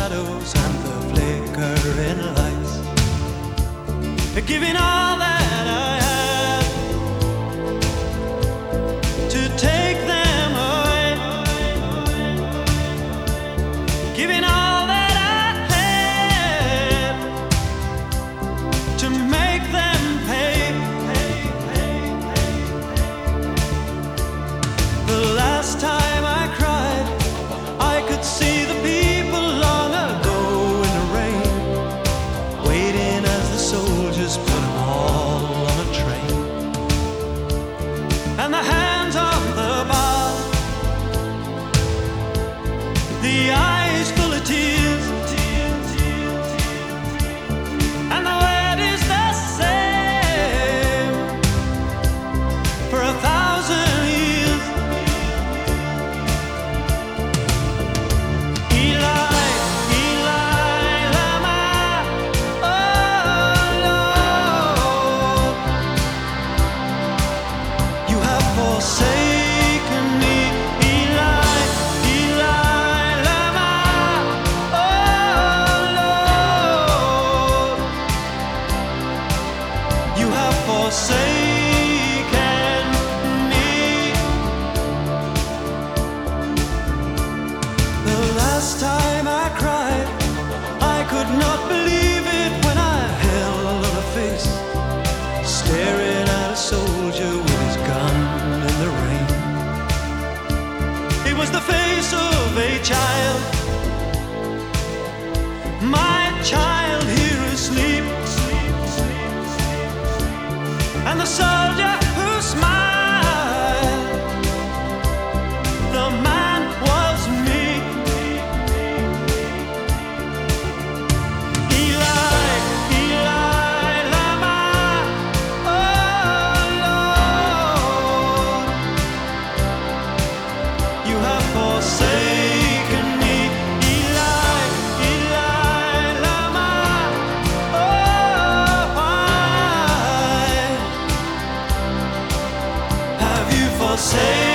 shadows and the flickering lights, giving all that I had to take them away, giving all that I had to make them pay. The last time I cried, I could see the people long ago in the rain, waiting as the soldiers put them all on a train. And the hands on the bar, the eyes full of tears, and the word is the same for 1,000 years. Eli, Eli, lama, oh Lord, you have forsaken me. Eli, Eli, lama, oh Lord, you have forsaken me. The last time I cried, I could not believe it when I held her face, staring at a soldier with his gun in the rain. It was the face of a child, my child here asleep, and the soldier who smiled, the man was me. Eli, Eli, lama, oh Lord, you have forsaken me. Eli, Eli, lama, oh why have you forsaken